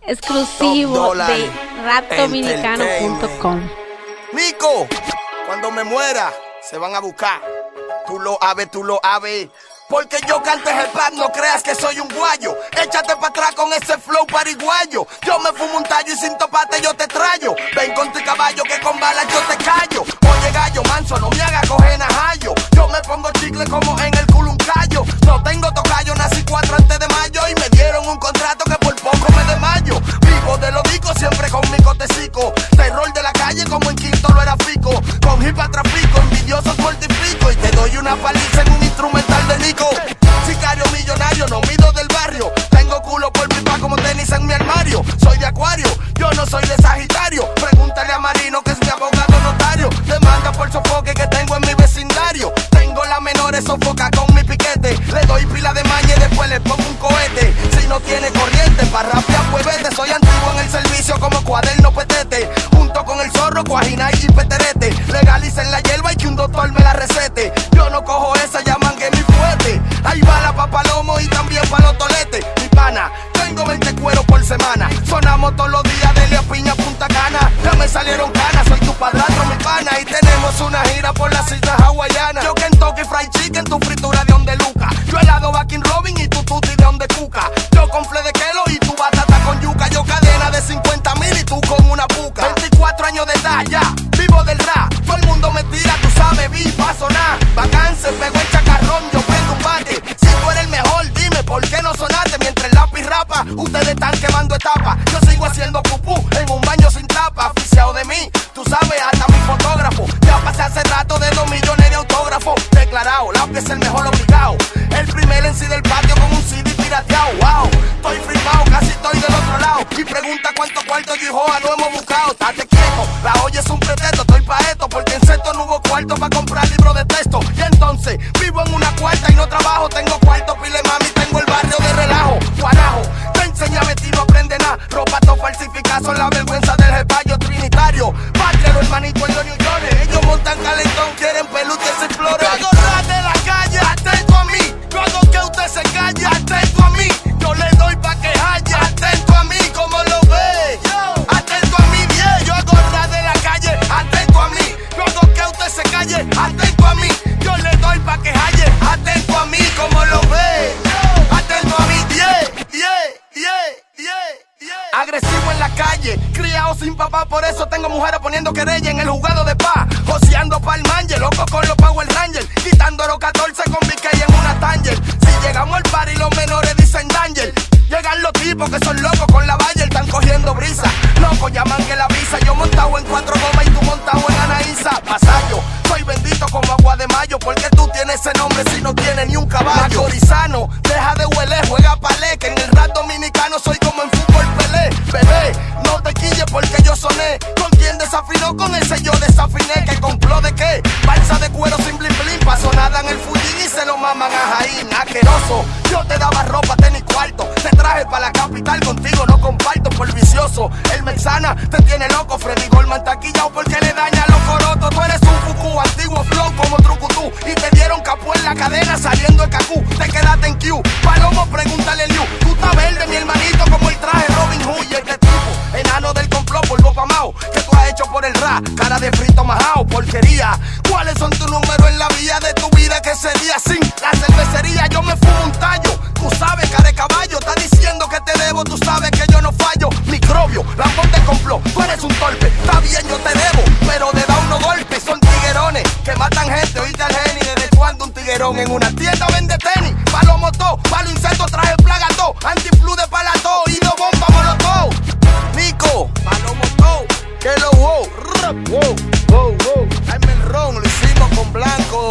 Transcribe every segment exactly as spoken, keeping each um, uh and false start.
exclusivo de rap dominicano punto com. Nico, cuando me muera, se van a buscar. Tú lo sabes, tú lo sabes. Porque yo cantes el pop, no creas que soy un guayo. Échate pa' atrás con ese flow pariguayo. Yo me fumo un tallo y sin topate yo te trayo. Ven con tu caballo que con balas yo te callo. Oye gallo manso, no me haga coger najallo. Yo me pongo chicle como en el culo un callo. No tengo tocayo, nací cuatro antes de mayo. Y me dieron un contrato que por poco me desmayo. Vivo de lo dico, siempre con mi cotecico. Terror de la calle como en Quinto lo era Fico. Con hip trafico, envidiosos mortifico. Y te doy una paliza en un instrumental de Nico. Sicario millonario, no mido del barrio. Tengo culo por pipa como tenis en mi armario. Soy de Acuario, yo no soy de Sagitario. Pregúntale a Marino que es mi abogado notario. Demanda por sofoque que tengo en mi vecindario. Tengo las menores sofoca con mi piquete. Le doy pila de maña y después le pongo un cohete. Si no tiene corriente, pa' rapear pues vete. Soy antiguo en el servicio como cuaderno petete. Junto con el zorro, cuajina y peterete. Legalicen la hierba y que un doctor me la recete. Yo no cojo esa, ya mangué mi fuerte. Ahí va la pa' palomo y también pa' los toletes. Mi pana, tengo veinte cueros por semana. Sonamos todos los días de Lea Piña Punta Cana. Ya me salieron canas, soy tu padrastro, mi pana. Y tenemos una gira por las islas hawaianas. Yo Kentucky Fried Chicken, tu fritura de donde Luca. Yo helado Bakin Robin y tu tuti de donde Cuca. Yo con fle de kelo y tu batata con yuca. Yo cadena de cincuenta mil y tú con una puca. veinticuatro años de edad ya, vivo del rap. Todo el mundo me tira, tú sabes, vi, va a sonar. Bacán, se pegó el chacarrón, yo prendo un bate. Si tú eres el mejor, dime por qué no sonaste. Mientras el lápiz rapa, ustedes están quemando etapas. Yo sigo haciendo pupú en un baño sin tapa. Aficiado de mí, tú sabes, hasta mi fotógrafo. Ya pasé hace rato de dos millones de autógrafos. Declarado, lápiz es el mejor obligado. El primer en sí del patio con un C D pirateado. Wow, estoy flipado, casi estoy del otro lado. Y pregunta cuántos cuartos yo y Joa no hemos buscado. Estate quieto, la olla es un pretexto, estoy pa' esto. Porque en sexto no hubo cuarto para comprar libros de texto. Y entonces, vivo en una cuarta y no trabajo. Tengo cuarto, pile mami, tengo el barrio de relajo. Guanajo, te enséñame, ti no aprende nada. Ropa todo falsificada, son la vergüenza del jepayo trinitario. Patriaro, hermanito en los New York. Ellos montan calentón, quieren peluches y flores. Yo hago rap de la calle, atento a mí. Yo hago que usted se calle, atento a mí. Yo le doy pa' que haya, atento a mí, como lo ve. Atento a mí, bien. Yo hago rap de la calle, atento a mí. Yo hago que usted se calle, atento a mí. Yo le doy pa' que haya, atento a mí, como lo ve. Atento a mí, yeah, yeah, yeah, yeah, yeah. Agresivo en la calle, criado sin papá, por eso tengo mujeres poniendo querella en el jugado de paz. Joseando pa'l manje, loco con los Power Rangers. Quitando los catorce con B K en una Tanger. Si llegamos al party los menores dicen danger. Llegan los tipos que son locos con la Bayer, están cogiendo brisa. Locos llaman que la visa. Yo montado en cuatro gomas y tú montado en Anaísa. Pasayo, soy bendito como agua de mayo. Porque tú tienes ese nombre si no tienes ni un caballo. Macorizano, deja de huele, juega palé. Que en el rap dominicano soy como en fútbol Pelé. Bebé, no te quilles porque yo soné. ¿Con quién desafinó? Con ese yo desafiné. ¿Que compló de qué? Balsa de cuero sin blin blin. Pasó nada en el Fuji y se lo maman a Jaín. Aqueroso, yo te daba ropa, tenis cuarto. Te traje pa' la capital, contigo no comparto por vicioso. El Mexana te tiene loco, Freddy Goldman taquillao porque le daña a los corotos. Tú eres un fuku, antiguo flow como trucutú. Y te dieron capó en la cadena saliendo el cacú. Te quedaste en Q, Palomo pregúntale Liu. Tú estás verde mi hermanito como el traje Robin Hood. Y este tipo, enano del complot, polvo pamao. Que tú has hecho por el rap, cara de frito majao, porquería. ¿Cuáles son tus números en la vía de tu vida que sería sin la cervecería? Yo me fumo un tallo, tú sabes, cara de caballo. Está diciendo que te debo, tú sabes que yo no fallo. Microbio, lambón de complot, tú eres un torpe. Está bien, yo te debo, pero de da unos golpes. Son tiguerones que matan gente, oíste al geni. ¿Desde cuando un tiguerón en una tienda vende tenis? Palo moto, palo insecto, traje plaga todo. Antiflu de palato y dos bombas molotov. Nico, palo moto, que lo wow, wow, wow, wow. Dame el ron, lo hicimos con blanco,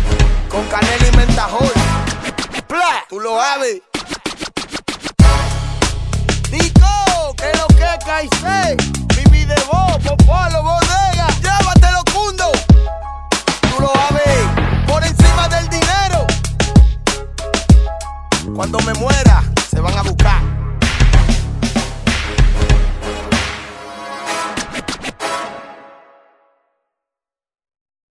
con canela y mentajol. Pla, tú lo sabes. Nico, que lo que caíse. Viví de vos, popolo, bodega. Llévatelo, cundo. Tú lo sabes. Por encima del dinero. Cuando me muera, se van a buscar.